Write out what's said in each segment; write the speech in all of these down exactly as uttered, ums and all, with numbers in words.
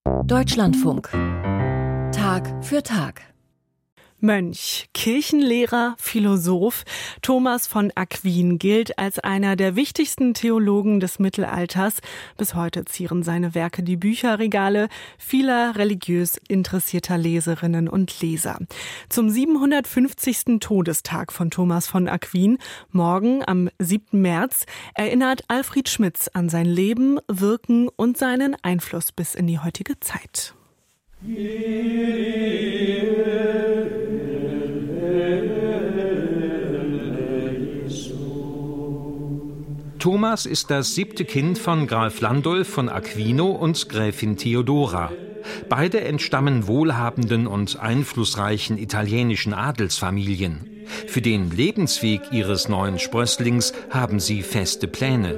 Deutschlandfunk. Tag für Tag. Mönch, Kirchenlehrer, Philosoph, Thomas von Aquin gilt als einer der wichtigsten Theologen des Mittelalters. Bis heute zieren seine Werke die Bücherregale vieler religiös interessierter Leserinnen und Leser. Zum siebenhundertfünfzigsten Todestag von Thomas von Aquin, morgen am siebten März, erinnert Alfred Schmitz an sein Leben, Wirken und seinen Einfluss bis in die heutige Zeit. Thomas ist das siebte Kind von Graf Landulf von Aquino und Gräfin Theodora. Beide entstammen wohlhabenden und einflussreichen italienischen Adelsfamilien. Für den Lebensweg ihres neuen Sprösslings haben sie feste Pläne.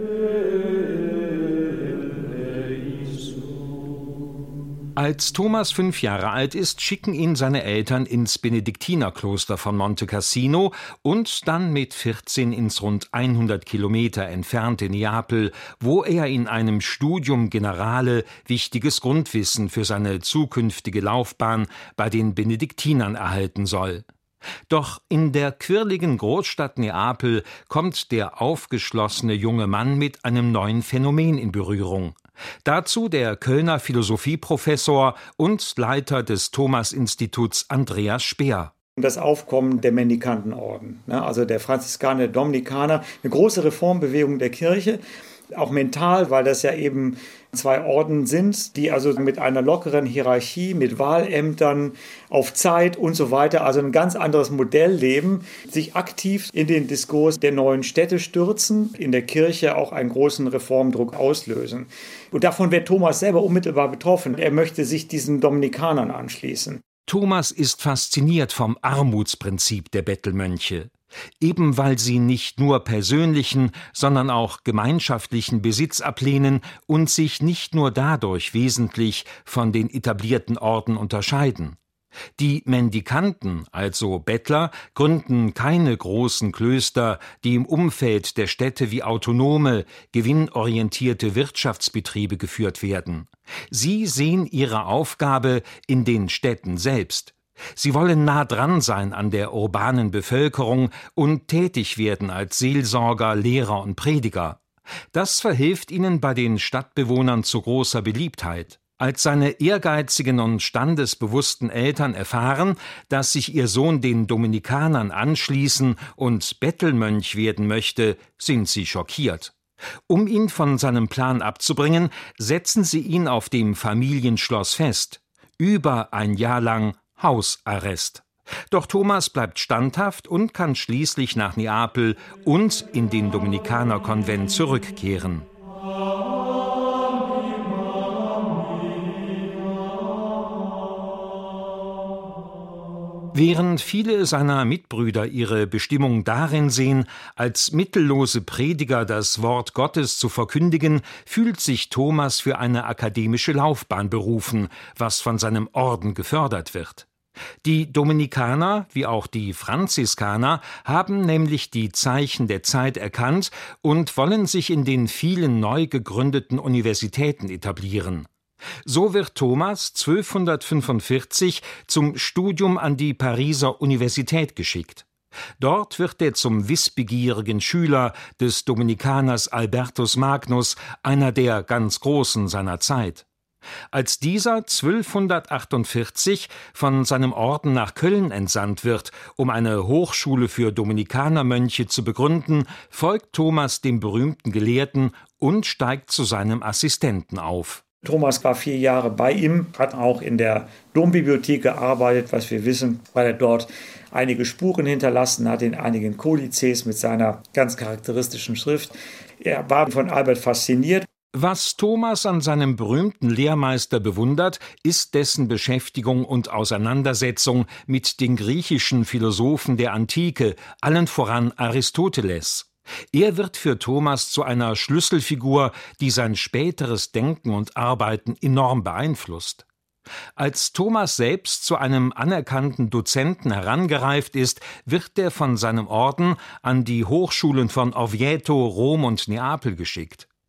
Als Thomas fünf Jahre alt ist, schicken ihn seine Eltern ins Benediktinerkloster von Monte Cassino und dann mit vierzehn ins rund hundert Kilometer entfernte Neapel, wo er in einem Studium Generale wichtiges Grundwissen für seine zukünftige Laufbahn bei den Benediktinern erhalten soll. Doch in der quirligen Großstadt Neapel kommt der aufgeschlossene junge Mann mit einem neuen Phänomen in Berührung. Dazu der Kölner Philosophieprofessor und Leiter des Thomas-Instituts Andreas Speer. Das Aufkommen der Mendikantenorden, also der Franziskaner, der Dominikaner, eine große Reformbewegung der Kirche, auch mental, weil das ja eben zwei Orden sind, die also mit einer lockeren Hierarchie, mit Wahlämtern auf Zeit und so weiter, also ein ganz anderes Modell leben, sich aktiv in den Diskurs der neuen Städte stürzen, in der Kirche auch einen großen Reformdruck auslösen. Und davon wird Thomas selber unmittelbar betroffen. Er möchte sich diesen Dominikanern anschließen. Thomas ist fasziniert vom Armutsprinzip der Bettelmönche. Eben weil sie nicht nur persönlichen, sondern auch gemeinschaftlichen Besitz ablehnen und sich nicht nur dadurch wesentlich von den etablierten Orden unterscheiden. Die Mendikanten, also Bettler, gründen keine großen Klöster, die im Umfeld der Städte wie autonome, gewinnorientierte Wirtschaftsbetriebe geführt werden. Sie sehen ihre Aufgabe in den Städten selbst. Sie wollen nah dran sein an der urbanen Bevölkerung und tätig werden als Seelsorger, Lehrer und Prediger. Das verhilft ihnen bei den Stadtbewohnern zu großer Beliebtheit. Als seine ehrgeizigen und standesbewussten Eltern erfahren, dass sich ihr Sohn den Dominikanern anschließen und Bettelmönch werden möchte, sind sie schockiert. Um ihn von seinem Plan abzubringen, setzen sie ihn auf dem Familienschloss fest. Über ein Jahr lang Hausarrest. Doch Thomas bleibt standhaft und kann schließlich nach Neapel und in den Dominikanerkonvent zurückkehren. Während viele seiner Mitbrüder ihre Bestimmung darin sehen, als mittellose Prediger das Wort Gottes zu verkündigen, fühlt sich Thomas für eine akademische Laufbahn berufen, was von seinem Orden gefördert wird. Die Dominikaner, wie auch die Franziskaner, haben nämlich die Zeichen der Zeit erkannt und wollen sich in den vielen neu gegründeten Universitäten etablieren. So wird Thomas zwölfhundertfünfundvierzig zum Studium an die Pariser Universität geschickt. Dort wird er zum wissbegierigen Schüler des Dominikaners Albertus Magnus, einer der ganz Großen seiner Zeit. Als dieser zwölfhundertachtundvierzig von seinem Orden nach Köln entsandt wird, um eine Hochschule für Dominikanermönche zu begründen, folgt Thomas dem berühmten Gelehrten und steigt zu seinem Assistenten auf. Thomas war vier Jahre bei ihm, hat auch in der Dombibliothek gearbeitet, was wir wissen, weil er dort einige Spuren hinterlassen hat in einigen Kodizes mit seiner ganz charakteristischen Schrift. Er war von Albert fasziniert. Was Thomas an seinem berühmten Lehrmeister bewundert, ist dessen Beschäftigung und Auseinandersetzung mit den griechischen Philosophen der Antike, allen voran Aristoteles. Er wird für Thomas zu einer Schlüsselfigur, die sein späteres Denken und Arbeiten enorm beeinflusst. Als Thomas selbst zu einem anerkannten Dozenten herangereift ist, wird er von seinem Orden an die Hochschulen von Orvieto, Rom und Neapel geschickt.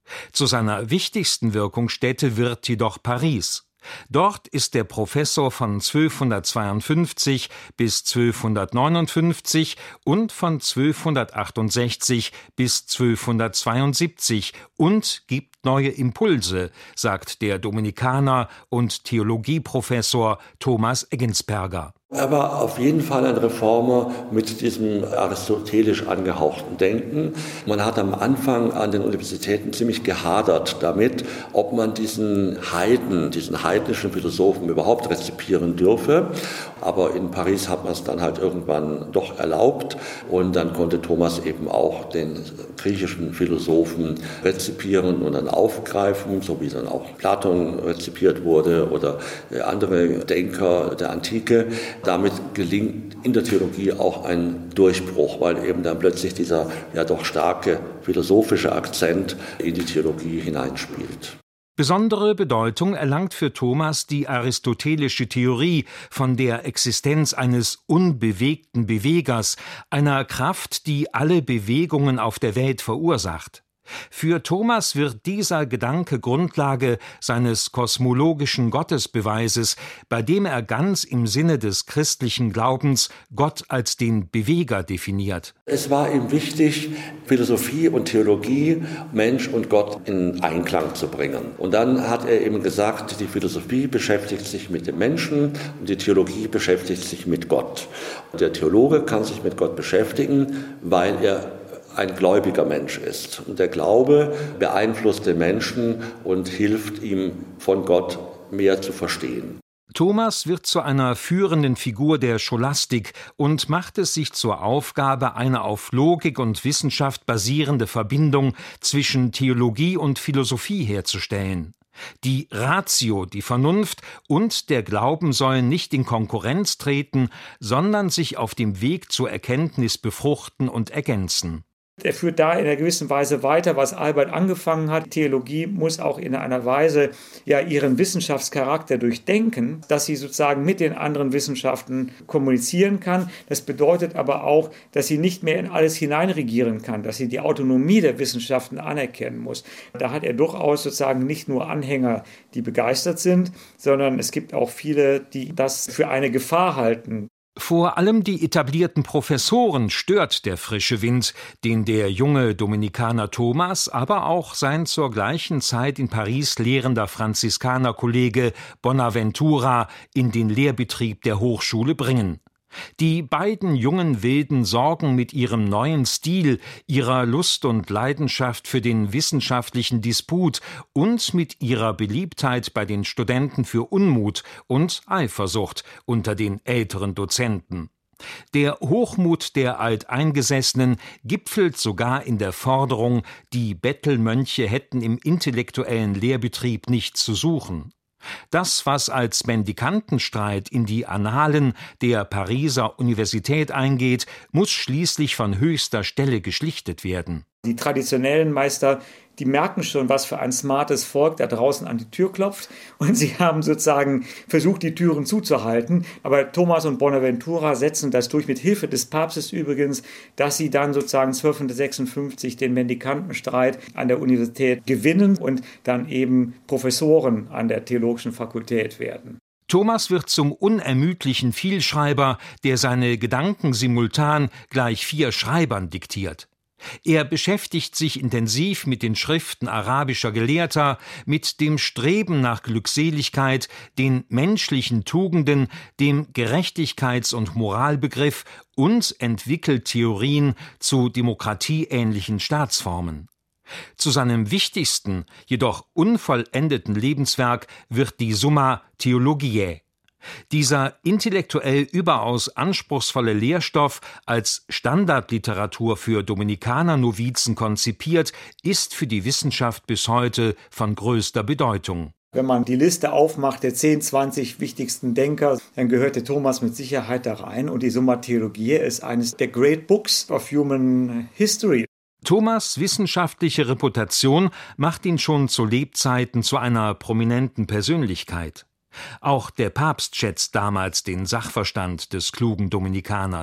Zu seiner wichtigsten Wirkungsstätte wird jedoch Paris. Dort ist der Professor von zwölfhundertzweiundfünfzig bis zwölfhundertneunundfünfzig und von zwölfhundertachtundsechzig bis zwölfhundertzweiundsiebzig und gibt neue Impulse, sagt der Dominikaner und Theologieprofessor Thomas Eggensperger. Er war auf jeden Fall ein Reformer mit diesem aristotelisch angehauchten Denken. Man hat am Anfang an den Universitäten ziemlich gehadert damit, ob man diesen Heiden, diesen heidnischen Philosophen überhaupt rezipieren dürfe. Aber in Paris hat man es dann halt irgendwann doch erlaubt. Und dann konnte Thomas eben auch den griechischen Philosophen rezipieren und dann aufgreifen, so wie dann auch Platon rezipiert wurde oder andere Denker der Antike. Damit gelingt in der Theologie auch ein Durchbruch, weil eben dann plötzlich dieser ja doch starke philosophische Akzent in die Theologie hineinspielt. Besondere Bedeutung erlangt für Thomas die aristotelische Theorie von der Existenz eines unbewegten Bewegers, einer Kraft, die alle Bewegungen auf der Welt verursacht. Für Thomas wird dieser Gedanke Grundlage seines kosmologischen Gottesbeweises, bei dem er ganz im Sinne des christlichen Glaubens Gott als den Beweger definiert. Es war ihm wichtig, Philosophie und Theologie, Mensch und Gott in Einklang zu bringen. Und dann hat er eben gesagt, die Philosophie beschäftigt sich mit dem Menschen und die Theologie beschäftigt sich mit Gott. Und der Theologe kann sich mit Gott beschäftigen, weil er ein gläubiger Mensch ist. Und der Glaube beeinflusst den Menschen und hilft ihm, von Gott mehr zu verstehen. Thomas wird zu einer führenden Figur der Scholastik und macht es sich zur Aufgabe, eine auf Logik und Wissenschaft basierende Verbindung zwischen Theologie und Philosophie herzustellen. Die Ratio, die Vernunft und der Glauben sollen nicht in Konkurrenz treten, sondern sich auf dem Weg zur Erkenntnis befruchten und ergänzen. Er führt da in einer gewissen Weise weiter, was Albert angefangen hat. Theologie muss auch in einer Weise ja ihren Wissenschaftscharakter durchdenken, dass sie sozusagen mit den anderen Wissenschaften kommunizieren kann. Das bedeutet aber auch, dass sie nicht mehr in alles hineinregieren kann, dass sie die Autonomie der Wissenschaften anerkennen muss. Da hat er durchaus sozusagen nicht nur Anhänger, die begeistert sind, sondern es gibt auch viele, die das für eine Gefahr halten. Vor allem die etablierten Professoren stört der frische Wind, den der junge Dominikaner Thomas, aber auch sein zur gleichen Zeit in Paris lehrender Franziskanerkollege Bonaventura in den Lehrbetrieb der Hochschule bringen. Die beiden jungen Wilden sorgen mit ihrem neuen Stil, ihrer Lust und Leidenschaft für den wissenschaftlichen Disput und mit ihrer Beliebtheit bei den Studenten für Unmut und Eifersucht unter den älteren Dozenten. Der Hochmut der Alteingesessenen gipfelt sogar in der Forderung, die Bettelmönche hätten im intellektuellen Lehrbetrieb nichts zu suchen. Das, was als Mendikantenstreit in die Annalen der Pariser Universität eingeht, muss schließlich von höchster Stelle geschlichtet werden. Die traditionellen Meister, die merken schon, was für ein smartes Volk da draußen an die Tür klopft. Und sie haben sozusagen versucht, die Türen zuzuhalten. Aber Thomas und Bonaventura setzen das durch, mit Hilfe des Papstes übrigens, dass sie dann sozusagen zwölfhundertsechsundfünfzig den Mendikantenstreit an der Universität gewinnen und dann eben Professoren an der Theologischen Fakultät werden. Thomas wird zum unermüdlichen Vielschreiber, der seine Gedanken simultan gleich vier Schreibern diktiert. Er beschäftigt sich intensiv mit den Schriften arabischer Gelehrter, mit dem Streben nach Glückseligkeit, den menschlichen Tugenden, dem Gerechtigkeits- und Moralbegriff und entwickelt Theorien zu demokratieähnlichen Staatsformen. Zu seinem wichtigsten, jedoch unvollendeten Lebenswerk wird die Summa Theologiae. Dieser intellektuell überaus anspruchsvolle Lehrstoff, als Standardliteratur für Dominikaner-Novizen konzipiert, ist für die Wissenschaft bis heute von größter Bedeutung. Wenn man die Liste aufmacht der zehn, zwanzig wichtigsten Denker, dann gehörte Thomas mit Sicherheit da rein. Und die Summa Theologiae ist eines der Great Books of Human History. Thomas' wissenschaftliche Reputation macht ihn schon zu Lebzeiten zu einer prominenten Persönlichkeit. Auch der Papst schätzt damals den Sachverstand des klugen Dominikaners.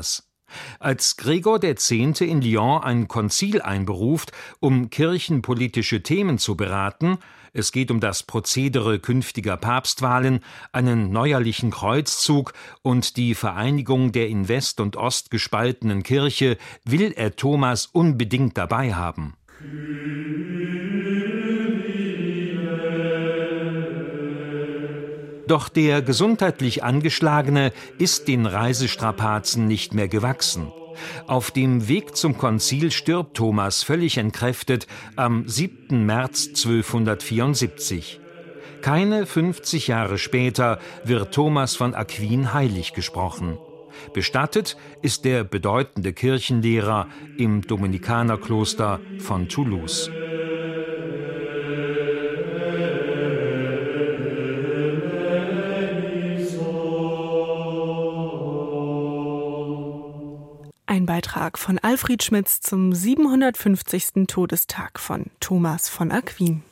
Als Gregor der Zehnte in Lyon ein Konzil einberuft, um kirchenpolitische Themen zu beraten – es geht um das Prozedere künftiger Papstwahlen, einen neuerlichen Kreuzzug und die Vereinigung der in West und Ost gespaltenen Kirche – will er Thomas unbedingt dabei haben. Doch der gesundheitlich Angeschlagene ist den Reisestrapazen nicht mehr gewachsen. Auf dem Weg zum Konzil stirbt Thomas völlig entkräftet am siebten März zwölfhundertvierundsiebzig. Keine fünfzig Jahre später wird Thomas von Aquin heilig gesprochen. Bestattet ist der bedeutende Kirchenlehrer im Dominikanerkloster von Toulouse. Ein Beitrag von Alfred Schmitz zum siebenhundertfünfzigsten Todestag von Thomas von Aquin.